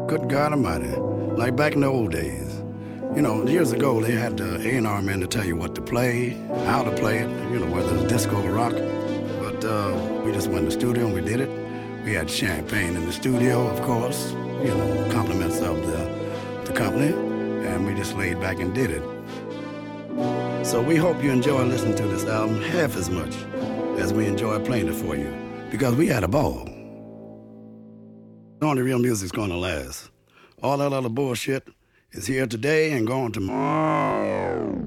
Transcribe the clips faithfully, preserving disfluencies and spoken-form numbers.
good God Almighty, like back in the old days. You know, years ago, they had the A and R man to tell you what to play, how to play it, you know, whether it's disco or rock. But uh, we just went in the studio and we did it. We had champagne in the studio, of course, you know, compliments of the, the company, and we just laid back and did it. So we hope you enjoy listening to this album half as much as we enjoy playing it for you, because we had a ball. Only real music's gonna last. All that other bullshit is here today and gone tomorrow.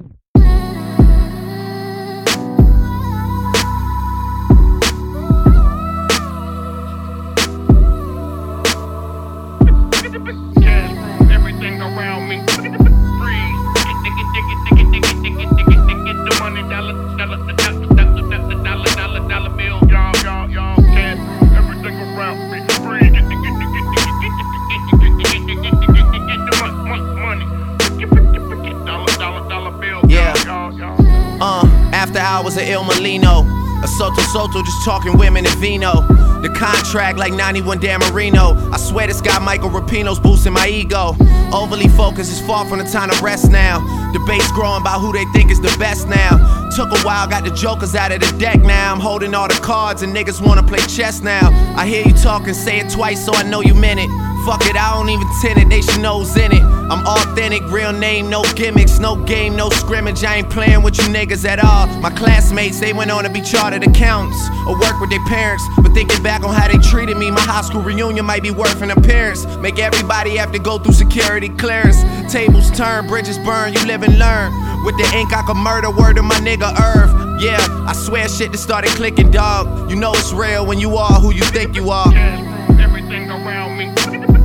Everything around me. Freeze. Dig it, dig it, dig it, dig it, dig it, dig it, dig it. The money, dollar, dollar, dollar, dollar, dollar, dollar, dollar bill. Y'all, y'all, y'all. Cash room. Everything around me. Freeze. Dig it, dig it, dig it, dig it, dig it, dig it, dig it, dig it, dig it. The money, money. Dollar, dollar, dollar bill. Yeah. Y'all, y'all. Uh, after hours of Il Molino. A Soto Soto just talking women and vino. The contract like ninety-one Dan Marino. I swear this guy Michael Rapino's boosting my ego. Overly focused is far from the time to rest now. Debates growing about who they think is the best now. Took a while, got the jokers out of the deck now. I'm holding all the cards and niggas wanna play chess now. I hear you talking, say it twice so I know you meant it. Fuck it, I don't even tend it, they should know's in it. I'm authentic, real name, no gimmicks, no game, no scrimmage. I ain't playing with you niggas at all. My classmates, they went on to be chartered accountants or work with their parents. But thinking back on how they treated me, my high school reunion might be worth an appearance. Make everybody have to go through security clearance. Tables turn, bridges burn, you live and learn. With the ink I could murder, word of my nigga Irv. Yeah, I swear shit just started clicking, dog. You know it's real when you are who you think you are. Everything around me.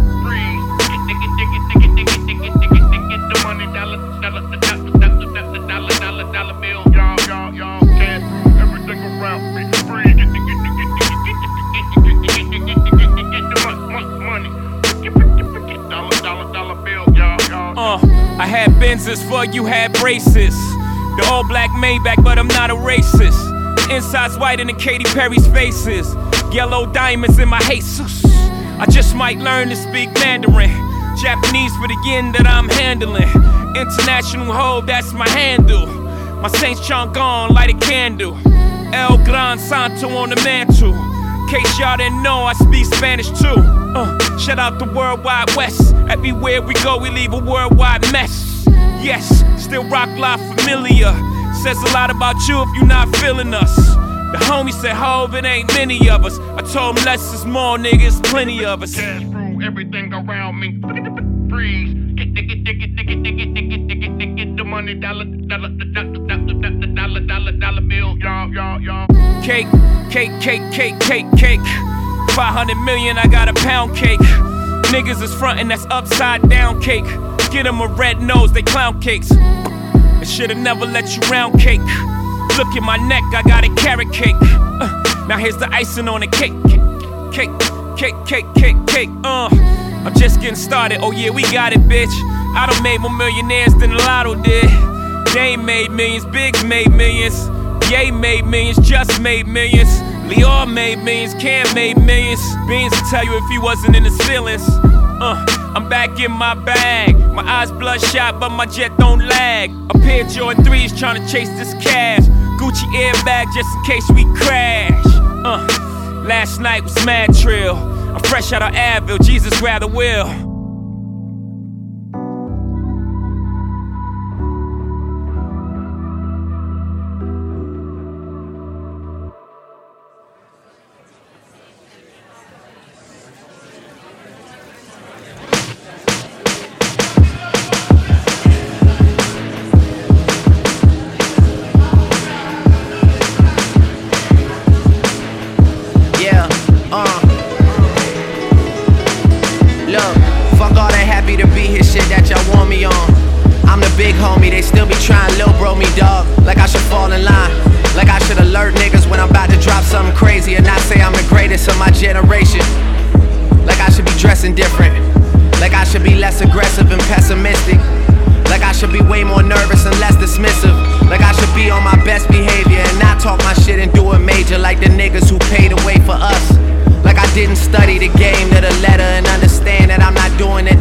Uh, I had Benzes for you had braces. The all black Maybach, but I'm not a racist. The inside's white and the Katy Perry's faces. Yellow diamonds in my Jesus. I just might learn to speak Mandarin. Japanese for the yen that I'm handling. International hoe, that's my handle. My Saint Chang'an, light a candle. El Gran Santo on the mantle. Case y'all didn't know, I speak Spanish too. Uh, shout out the Worldwide West. Everywhere we go, we leave a worldwide mess. Yes, still rock live familiar. Says a lot about you if you're not feeling us. The homie said, Hov, it ain't many of us. I told him less is more, niggas, plenty of us. Cash through everything around me. Freeze. Get, dig it, dig it, dig it, dig it, dig it, dig it, dig it. The money, dollar, dollar, dollar, dollar, dollar, dollar, dollar bill. Y'all, y'all, y'all. Cake, cake, cake, cake, cake, cake. five hundred million, I got a pound cake. Niggas is frontin', that's upside down cake. Get them a red nose, they clown cakes. I should've never let you round cake. Look at my neck, I got a carrot cake. Uh, now here's the icing on the cake. Cake, cake, cake, cake, cake, uh. I'm just getting started, oh yeah, we got it, bitch. I done made more millionaires than the Lotto did. Dame made millions, Biggs made millions. Ye made millions, Just made millions. Lior made millions, Cam made millions. Beans will tell you if he wasn't in his feelings. Uh, I'm back in my bag. My eyes bloodshot, but my jet don't lag. A pair of Jordan threes trying to chase this cash. Gucci airbag just in case we crash. Uh, last night was mad trill. I'm fresh out of Advil, Jesus rather will. Different. Like I should be less aggressive and pessimistic. Like I should be way more nervous and less dismissive. Like I should be on my best behavior and not talk my shit and do it major like the niggas who paid the way for us. Like I didn't study the game to the letter and understand that I'm not doing it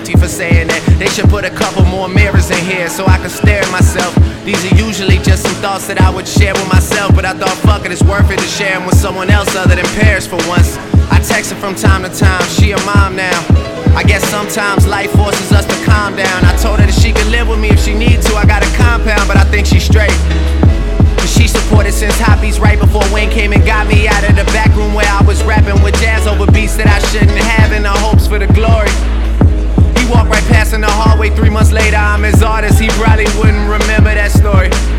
guilty for saying that. They should put a couple more mirrors in here so I can stare at myself. These are usually just some thoughts that I would share with myself, but I thought, fuck it, it's worth it to share them with someone else other than Paris for once. I text her from time to time, she a mom now. I guess sometimes life forces us to calm down. I told her that she could live with me if she need to. I got a compound, but I think she's straight. Cause she supported since Hobbies right before Wayne came and got me out of the back room where I was rapping with jazz over beats that I shouldn't have in the hopes for the glory. He walked right past in the hallway three months later, I'm his artist, he probably wouldn't remember that story.